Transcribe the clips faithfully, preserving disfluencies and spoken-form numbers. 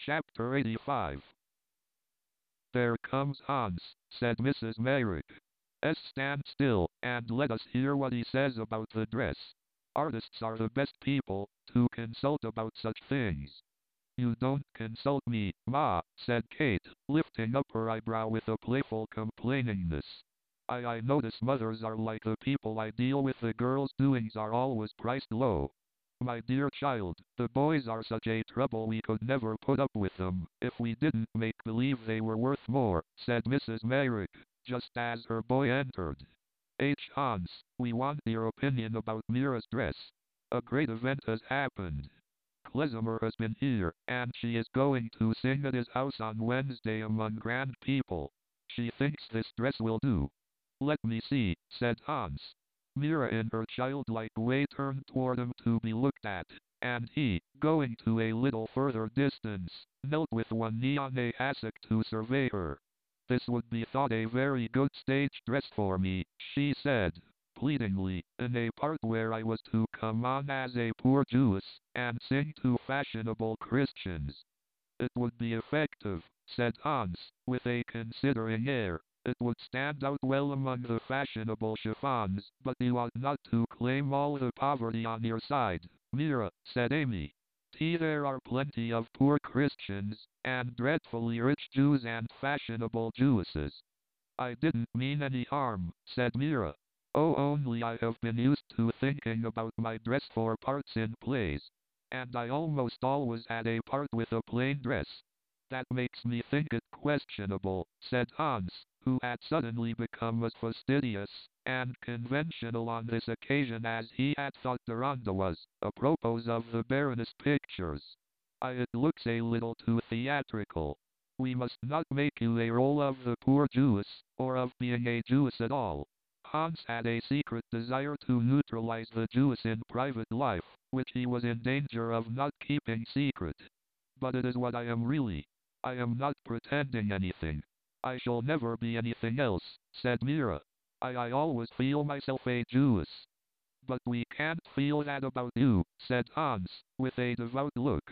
Chapter eighty-five. "There comes Hans," said Missus Merrick. "S. stand still, and let us hear what he says about the dress. Artists are the best people to consult about such things." "You don't consult me, Ma," said Kate, lifting up her eyebrow with a playful complainingness. I I notice mothers are like the people I deal with. The girls' doings are always priced low." "My dear child, the boys are such a trouble we could never put up with them if we didn't make believe they were worth more," said Missus Merrick, just as her boy entered. "H. Hans, we want your opinion about Mira's dress. A great event has happened. Klezmer has been here, and she is going to sing at his house on Wednesday among grand people. She thinks this dress will do." "Let me see," said Hans. Mira in her childlike way turned toward him to be looked at, and he, going to a little further distance, knelt with one knee on a hassock to survey her. "This would be thought a very good stage dress for me," she said, pleadingly, "in a part where I was to come on as a poor Jewess, and sing to fashionable Christians." "It would be effective," said Hans, with a considering air. "It would stand out well among the fashionable chiffons, but you ought not to claim all the poverty on your side, Mira," said Amy. "T there are plenty of poor Christians, and dreadfully rich Jews and fashionable Jewesses." "I didn't mean any harm," said Mira. "Oh, only I have been used to thinking about my dress for parts in plays, and I almost always had a part with a plain dress. That makes me think it questionable," said Hans, who had suddenly become as fastidious and conventional on this occasion as he had thought Deronda was, apropos of the Baroness pictures. "I It looks a little too theatrical. We must not make you a role of the poor Jewess, or of being a Jewess at all." Hans had a secret desire to neutralize the Jewess in private life, which he was in danger of not keeping secret. "But it is what I am really. I am not pretending anything. I shall never be anything else," said Mira. I I always feel myself a Jewess." "But we can't feel that about you," said Hans, with a devout look.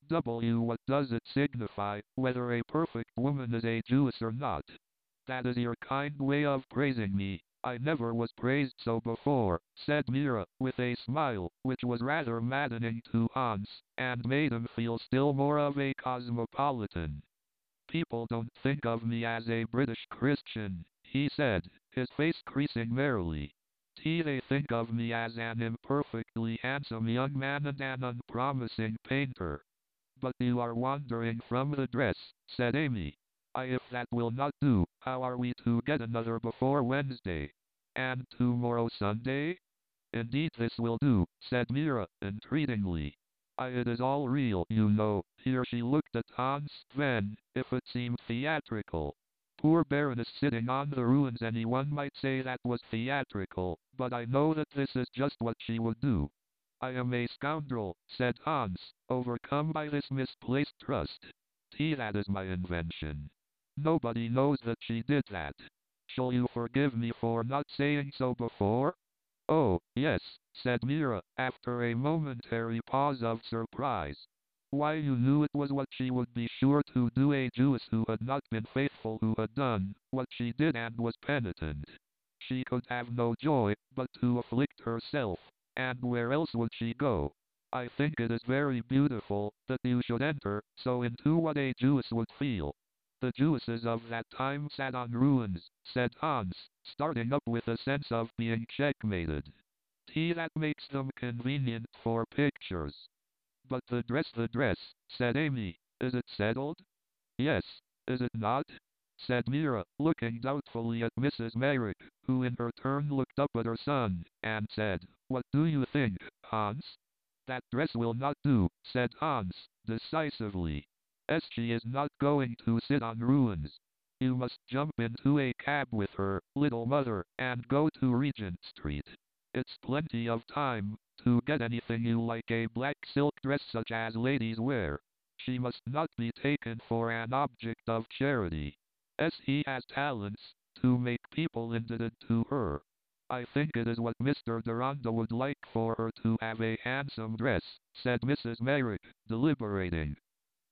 "W What does it signify, whether a perfect woman is a Jewess or not? That is your kind way of praising me. I never was praised so before," said Mira, with a smile, which was rather maddening to Hans, and made him feel still more of a cosmopolitan. "People don't think of me as a British Christian," he said, his face creasing merrily. "T They think of me as an imperfectly handsome young man and an unpromising painter." "But you are wandering from the dress," said Amy. I If that will not do, how are we to get another before Wednesday? And tomorrow Sunday?" "Indeed this will do," said Mira, entreatingly. I It is all real, you know." Here she looked at Hans. "Then, if it seemed theatrical. Poor Baroness sitting on the ruins, anyone might say that was theatrical, but I know that this is just what she would do." "I am a scoundrel," said Hans, overcome by this misplaced trust. "T That is my invention. Nobody knows that she did that. Shall you forgive me for not saying so before?" "Oh, yes," said Mira, after a momentary pause of surprise. "Why, you knew it was what she would be sure to do, a Jewess who had not been faithful, who had done what she did and was penitent. She could have no joy but to afflict herself, and where else would she go? I think it is very beautiful that you should enter so into what a Jewess would feel." "The Jewesses of that time sat on ruins," said Hans, starting up with a sense of being checkmated. "T That makes them convenient for pictures." "But the dress, the dress," said Amy. "Is it settled?" "Yes. Is it not?" said Mira, looking doubtfully at Missus Merrick, who in her turn looked up at her son, and said, "What do you think, Hans?" "That dress will not do," said Hans, decisively. "S She is not going to sit on ruins. You must jump into a cab with her, little mother, and go to Regent Street. It's plenty of time to get anything you like, a black silk dress such as ladies wear. She must not be taken for an object of charity. S He has talents to make people indebted to her. I think it is what Mister Deronda would like for her to have, a handsome dress," said Missus Merrick, deliberating.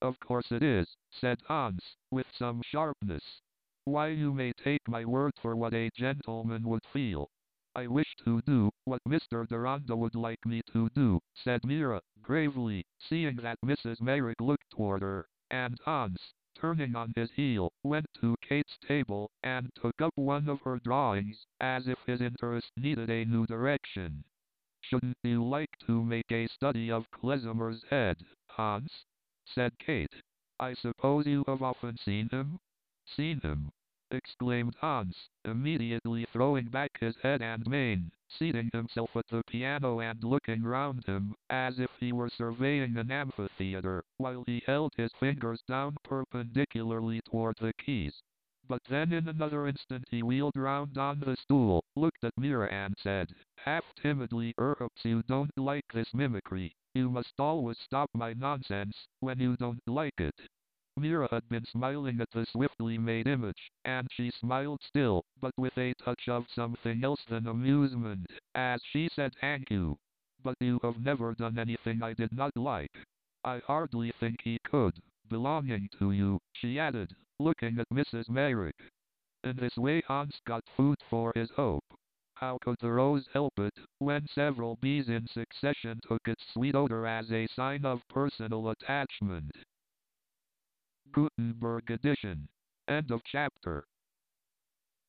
Of course it is, said Hans, with some sharpness. Why, you may take my word for what a gentleman would feel. I wish to do what Mister Deronda would like me to do, said Mira, gravely, seeing that Missus Merrick looked toward her, and Hans, turning on his heel, went to Kate's table, and took up one of her drawings, as if his interest needed a new direction. Shouldn't you like to make a study of Klezmer's head, Hans? Said Kate. I suppose you have often seen him? Seen him? Exclaimed Hans, immediately throwing back his head and mane, seating himself at the piano and looking round him, as if he were surveying an amphitheater, while he held his fingers down perpendicularly toward the keys. But then in another instant he wheeled round on the stool, looked at Mira and said, half timidly, perhaps you don't like this mimicry. You must always stop my nonsense, when you don't like it. Mira had been smiling at the swiftly made image, and she smiled still, but with a touch of something else than amusement, as she said, thank you. But you have never done anything I did not like. I hardly think he could, belonging to you, she added, looking at Missus Merrick. In this way Hans got food for his hope. How could the rose help it, when several bees in succession took its sweet odor as a sign of personal attachment? Gutenberg edition. End of chapter.